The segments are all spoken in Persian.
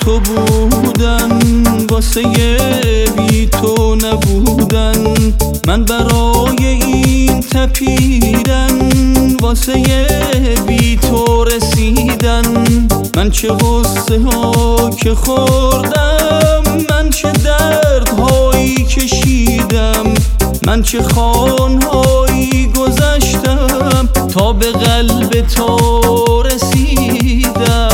تو بودن، واسه بی تو نبودن. من برای این تپیدن، واسه بی تو رسیدن. من چه غصه ها که خوردم، من چه دردهایی کشیدم، من چه خوانهایی گذشتم تا به قلب تو رسیدم.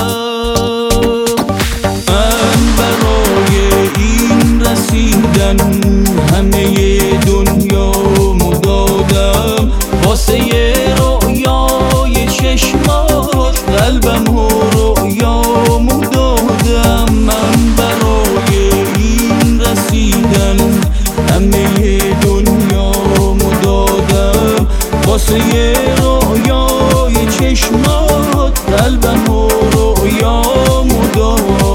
من برای این رسیدن همه دنیامو دادم، واسه رؤیای چشمات قلبم و رؤیامو دادم. من برای این رسیدن همه دنیامو دادم، واسه رؤیای چشمات قلبم و رؤیامو دادم.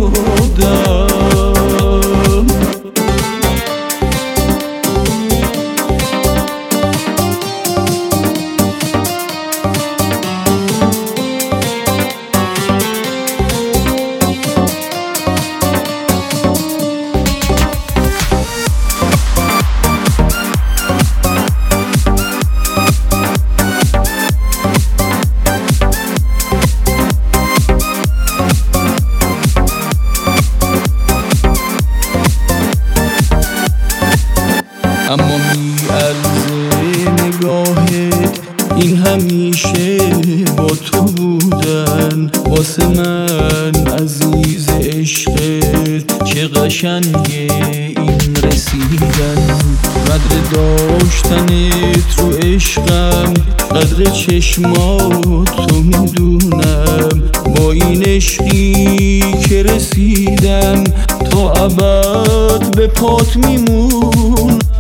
اما می‌ارزه نگاهت این همیشه با تو بودن. واسه من عزیز عشقت چه قشنگه این رسیدن. قدر داشتنت رو عشقم، قدر چشمات تو میدونم. با این عشقی که رسیدم تا ابد به پات میمون.